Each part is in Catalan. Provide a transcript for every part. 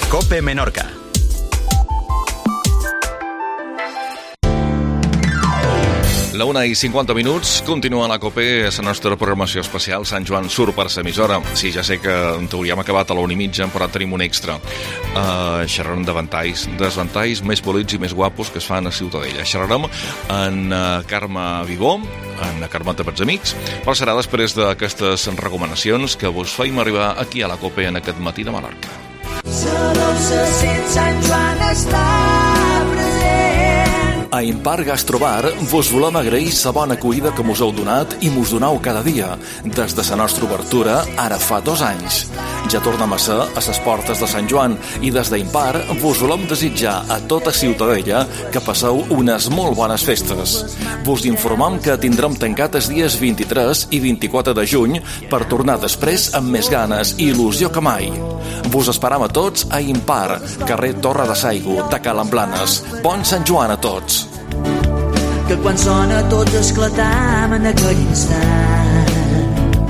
COPE Menorca. La 1:50, continua la COPE, la nostra programació especial. Sant Joan surt per l'emissora. Sí, ja sé que en teoria hem acabat a la 1:30, però tenim un extra. Xerrarem de ventalls més polits i més guapos que es fan a Ciutadella. Xerrarem en Carme Vivó, en Carmeta pels amics, però serà després d'aquestes recomanacions que vos feim arribar aquí a la COPE en aquest matí de Menorca. Sant Joan està present. A Impar Gastrobar vos volem agrair la bona acollida que mos heu donat i mos donau cada dia, des de la nostra obertura ara fa 2 anys. Ja tornem a ser a les portes de Sant Joan i des d'Impar vos volem desitjar a tota Ciutadella que passeu unes molt bones festes. Vos informem que tindrem tancat els dies 23 i 24 de juny per tornar després amb més ganes i il·lusió que mai. Vos esperam a tots a Impar, carrer Torre de Saigo, de Calamblanes. Bon Sant Joan a tots! Que quan sona tots esclatam en aquell instant.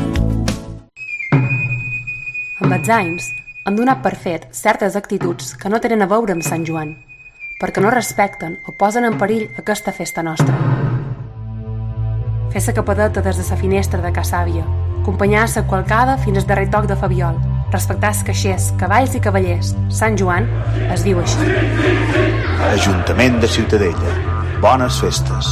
Amb els anys hem donat per fet certes actituds que no tenen a veure amb Sant Joan, perquè no respecten o posen en perill aquesta festa nostra. Fer la capadeta des de la finestra de Ca Sàvia, acompanyar la qualcada fins al darrer toc de Fabiol, respectar els caixers, cavalls i cavallers. Sant Joan es diu així. Ajuntament de Ciutadella. Bones festes.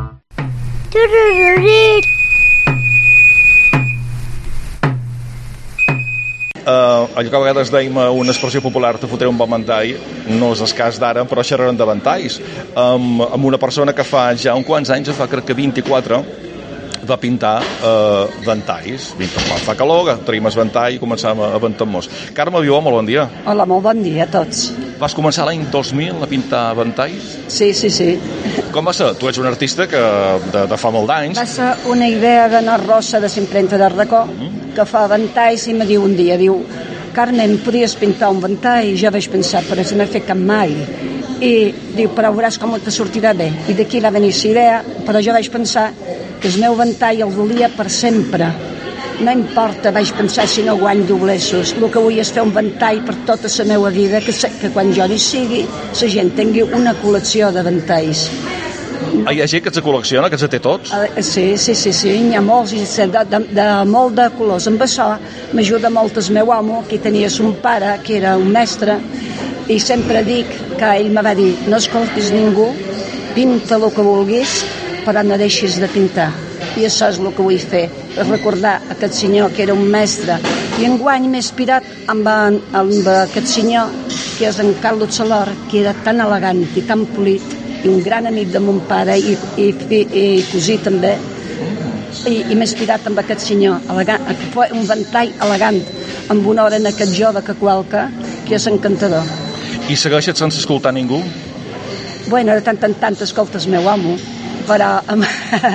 Allò que a vegades dèiem una expressió popular, te fotré un bon ventall, no és el cas d'ara, però xerrarem de ventalls. Amb una persona que fa ja uns quants anys, fa crec que 24, va pintar ventalls. Fa calor, traiem el ventall i començàvem a ventar-nos. Carme Vivó, molt bon dia. Hola, molt bon dia a tots. Vas començar l'any 2000 a pintar ventalls? Sí. Com va ser? Tu ets un artista que de fa molt d'anys. Va ser una idea de Nor Rossa, de l'impremta de Racó, que fa ventalls i me diu un dia, Carmen, podries pintar un ventall? Jo vaig pensar, però no he fet cap mai. I diu, però veuràs com te sortirà bé. I d'aquí va venir la idea, però jo vaig pensar que el meu ventall el volia per sempre. No importa, vaig pensar, si no guany doblesos. El que vull és fer un ventall per tota la meva vida, que quan jo hi sigui, la gent tingui una col·lecció de ventalls. Hi ha gent que se col·lecciona, que se té tots? Sí, n'hi ha molts, de molt de colors. Amb això m'ajuda molt el meu home, que tenia son pare, que era un mestre, i sempre dic que ell me va dir, no escoltis ningú, pinta el que vulguis, però no deixis de pintar. I això és el que vull fer, recordar aquest senyor que era un mestre. I enguany m'he inspirat amb aquest senyor, que és en Carlos Solor, que era tan elegant i tan polit, i un gran amic de mon pare i cosí també. I m'he inspirat amb aquest senyor, un ventall elegant, amb una hora en aquest jove que qualque, que és encantador. I segueixes sense escoltar ningú? Bueno, de tant en tant escoltes meu amo, però el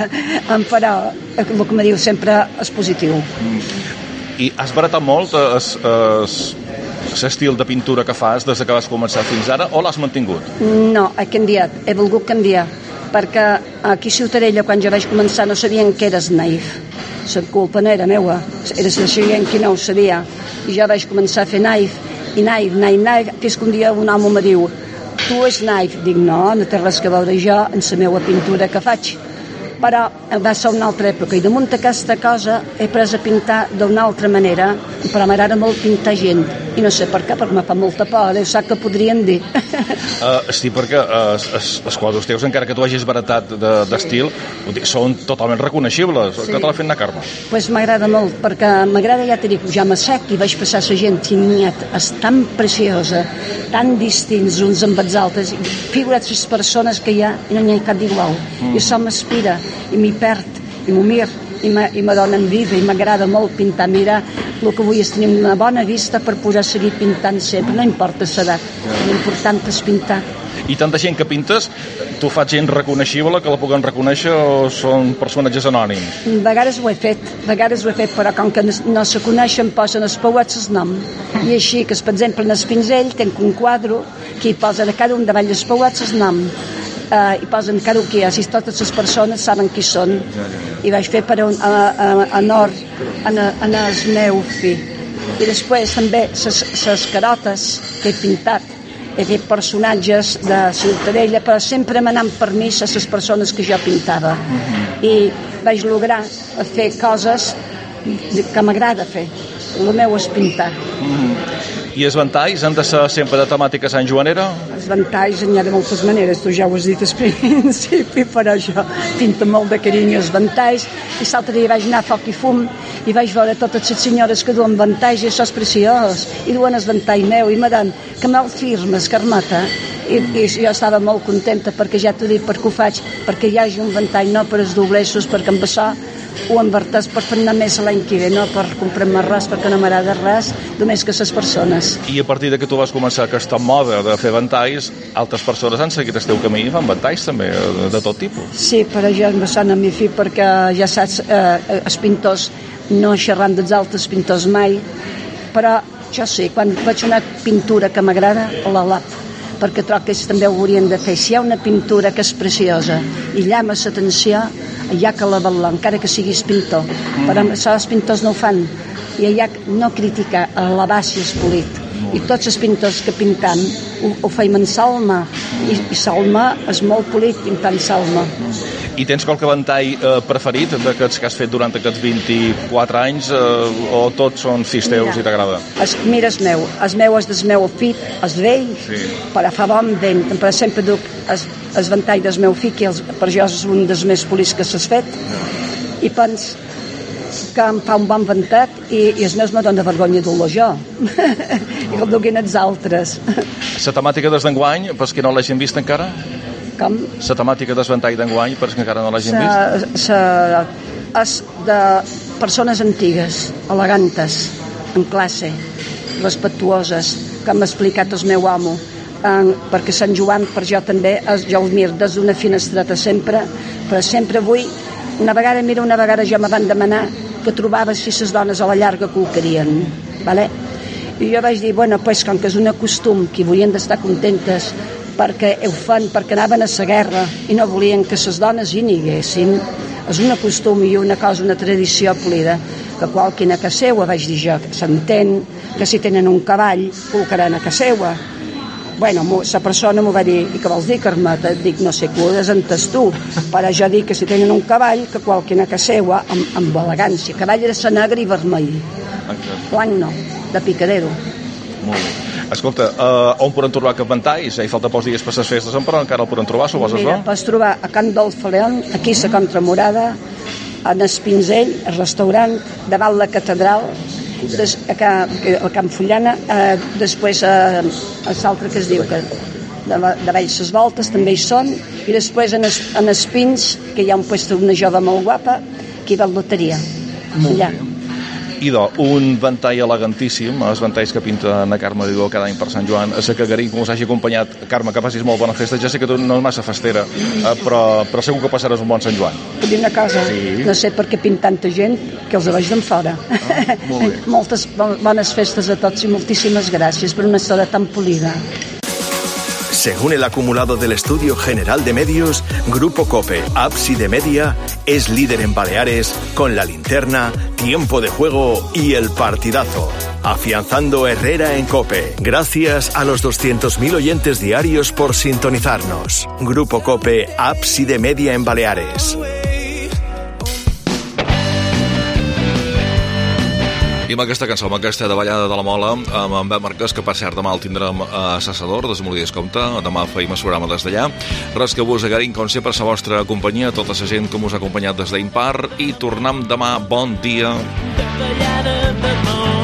que me diu sempre és positiu. I has baratat molt l'estil de pintura que fas des que vas començar fins ara, o l'has mantingut? No, he canviat, he volgut canviar, perquè aquí a Ciutadella, quan jo vaig començar, no sabien què era naif. La culpa no era meua, era la gent que no ho sabia. I jo vaig començar a fer naif, i naif, fins que un dia un home me diu, tu és naif. Dic, no té res a veure jo en la meva pintura que faig. Però va ser una altra època, i damunt aquesta cosa he pres a pintar d'una altra manera, però m'agrada molt pintar gent, i no sé per què, perquè me fa molta por, Déu sap què podrien dir. Sí, perquè els quadres teus, encara que tu hagis baratat d'estil, són totalment reconeixibles. Sí. Què te l'ha fet anar, Carme? Pues m'agrada molt, perquè m'agrada, ja t'he dit, pujar-me sec i vaig passar la gent, és tan preciosa, tan distints uns amb els altres, figura't les persones que hi ha i no n'hi ha cap d'igual. I això m'inspira, i m'hi perd, i m'ho mir, i me dona envidia, i m'agrada molt pintar. Mira, el que vull és tenir una bona vista per poder seguir pintant sempre, no importa l'edat, l'important és pintar. I tanta gent que pintes, tu fas gent reconeixible, que la puguem reconèixer, o són personatges anònims? A vegades ho he fet, però com que no se coneixen, posen els pauets el nom. I així que, per exemple, en el pinzell tinc un quadre que hi posen a cada un davall dels pauets el nom. I posen cada un que així totes les persones saben qui són. I vaig fer per honor en el meu fill. I després també les carotes que he pintat. He fet personatges de Ciutadella, però sempre manant permís a les persones que jo pintava. I vaig lograr fer coses que m'agrada fer. El meu és pintar. I els ventalls han de ser sempre de temàtica santjoanera? Els ventalls n'hi ha de moltes maneres, tu ja ho has dit al principi, però jo pinto molt de carinyo els ventalls. I l'altre dia vaig anar a Foc i Fum i vaig veure totes les senyores que duen ventalls i això és preciós. I duen el ventall meu i me dan que me'l firmes, Carmeta. I jo estava molt contenta perquè ja t'ho dic, perquè ho faig, perquè hi hagi un ventall, no per els dobleços, perquè amb això ho enverteix per fer-ne més l'any que ve, no per comprar-me res, perquè no m'agrada res, només que les persones. I a partir de que tu vas començar aquesta moda de fer ventalls, altres persones han seguit el teu camí i fan ventalls també, de tot tipus. Sí, però jo em vessant a mi fi, perquè ja saps, els pintors no xerran dels altres pintors mai, però jo sé, quan faig una pintura que m'agrada, la lap, perquè trobo que ells també ho haurien de fer. Si hi ha una pintura que és preciosa i llama l'atenció, hi ha que la valor, encara que siguis pintor. Però això els pintors no ho fan. I hi ha no criticar, elevar si és polit. I tots els pintors que pintam ho feim en salma. I salma és molt polit pintant salma. I tens qualque ventall preferit d'aquests que has fet durant aquests 24 anys o tots són fills teus i t'agrada? Mira, el meu és del meu fill, és vell, sí. Però fa bon vent. Per sempre duc el ventall del meu fill, que per jo és un dels més polits que s'has fet, i pens que em fa un bon ventat i els meus no dona vergonya dur-lo jo i que el duguin els altres. La temàtica des d'enguany, pels que no l'hagin vist encara? Com? La temàtica del ventall d'enguany, pels que encara no l'hagin vist? És de persones antigues, elegantes, en classe, respectuoses, que m'ha explicat el meu amo, perquè Sant Joan per jo també, jo el miro des d'una finestreta sempre, però sempre vull, una vegada ja me van demanar que trobava si les dones a la llarga que ho querien, vale? I jo vaig dir, bueno, pues, com que és un costum que volien d'estar contentes perquè ho fan, perquè anaven a la guerra i no volien que les dones hi aniguessin, és un costum i una cosa, una tradició polida, que qualquina a casa seua, vaig dir jo, s'entén que si tenen un cavall col·locaran a casa seua. Bueno, la persona m'ho va dir, i què vols dir, Carmeta? Dic, no sé, que ho desentes tu, però jo dic que si tenen un cavall, que qualquina a casa seua, amb elegància. Cavall era de negre i vermell. Blanc no, de picadero. Molt bé. Escolta, on podem trobar aquest ventalls? Hi falta pocs dies per les festes, però encara el podem trobar, suposes, no? Mira, pots trobar a Can Dolfa León, aquí a Contramorada, en Espinzell, el restaurant, davant la catedral, a Can Fullana, després a l'altre que es diu que de Valls les Voltes també hi són, i després en Espins, que hi ha un puesto d'una jove molt guapa, que hi va a la loteria allà. Idò, un ventall elegantíssim, els ventalls que pinta na Carme Didó cada any per Sant Joan, a que Garín, com us hagi acompanyat. Carme, que passis molt bona festa. Ja sé que tu no és massa festera, però segur que passaràs un bon Sant Joan. Puc dir una cosa? Sí. No sé per què pinta tanta gent, que els veig d'en fora. Molt bé. Moltes bones festes a tots i moltíssimes gràcies per una història tan polida. Según el acumulado del Estudio General de Medios, Grupo COPE, Ábside Media, es líder en Baleares con La Linterna, Tiempo de Juego y El Partidazo. Afianzando Herrera en COPE. Gracias a los 200.000 oyentes diarios por sintonizarnos. Grupo COPE, Ábside Media en Baleares. I amb aquesta cançó, amb aquesta davallada de la Mola, amb en Bel Marquès, que per cert demà el tindrem a Sassador, des Compte, demà feim el programa des d'allà. Res que vos agraïm, com sempre, la vostra companyia, tota la gent que us ha acompanyat des d'Impar, i tornem demà. Bon dia.